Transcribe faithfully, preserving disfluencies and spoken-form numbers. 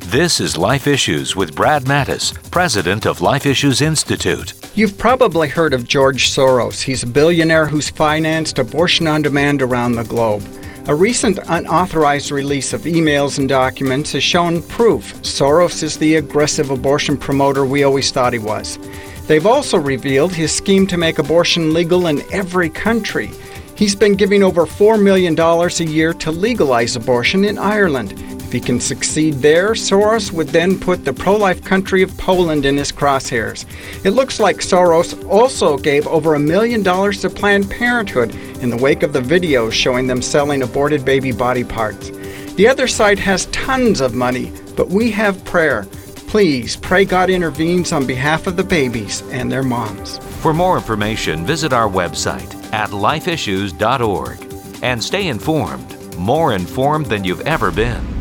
This is Life Issues with Brad Mattis, president of Life Issues Institute. You've probably heard of George Soros. He's a billionaire who's financed abortion on demand around the globe. A recent unauthorized release of emails and documents has shown proof Soros is the aggressive abortion promoter we always thought he was. They've also revealed his scheme to make abortion legal in every country. He's been giving over four million dollars a year to legalize abortion in Ireland. If he can succeed there, Soros would then put the pro-life country of Poland in his crosshairs. It looks like Soros also gave over a million dollars to Planned Parenthood in the wake of the videos showing them selling aborted baby body parts. The other side has tons of money, but we have prayer. Please pray God intervenes on behalf of the babies and their moms. For more information, visit our website at life issues dot org and stay informed, more informed than you've ever been.